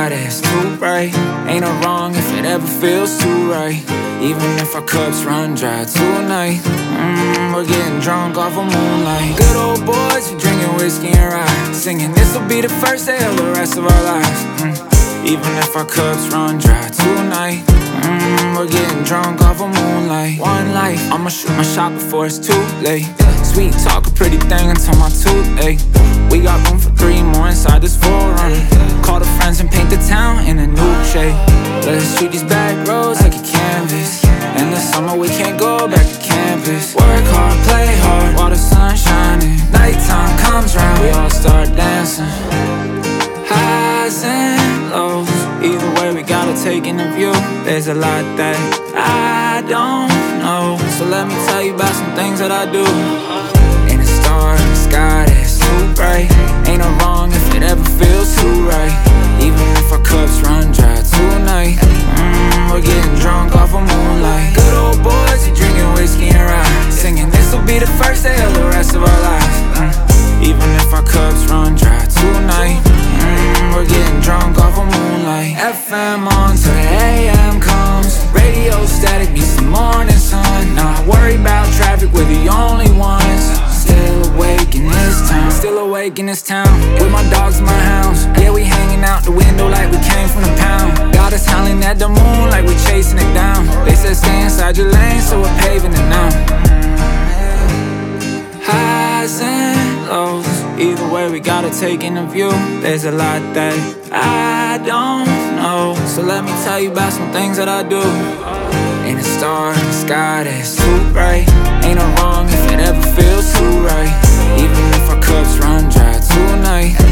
sky that's too bright. Ain't no wrong if it ever feels too right. Even if our cups run dry tonight. We're getting drunk off of moonlight. Good old boys, we drinking whiskey and rye, singing this'll be the first day of the rest of our lives. Even if our cups run dry tonight. We're getting drunk off of moonlight. One life, I'ma shoot my shot before it's too late. Sweet talk, a pretty thing until my toothache. We got room for 3 more inside this 4Runner. Call the friends and paint the town in a new shade. Let's treat these back roads like a canvas. In the summer we can't go back to campus. Work hard, play hard, while the sun's shining. Nighttime comes round, we all start dancing. Highs and lows, either way we gotta take in the view. There's a lot that I don't know, so let me tell you about some things that I do. Ain't a star in the sky that's too bright. Ain't no wrong if it ever feels too right. Even if our cups run dry tonight. We're getting drunk off of moonlight. Good old boys, we drinking whiskey and rye, singing this'll be the first day of the rest of our lives. Even if our cups run dry tonight. We're getting drunk off of moonlight. FM on till the AM comes. Radio static beats the morning sun. Not worried about traffic, we're the only ones. Still awake in this town. Still awake in this town. With my dogs and my hounds. Yeah, we hanging out the window like we came from the pound. Got us howling at the moon like we chasing it down. They said stay inside your lane, so we're paving it now. Highs and lows, either way we gotta take in the view. There's a lot that I don't know, so let me tell you about some things that I do. Ain't a star in the sky that's too bright. Ain't no wrong if it ever feels too right. Even if our cups run dry tonight.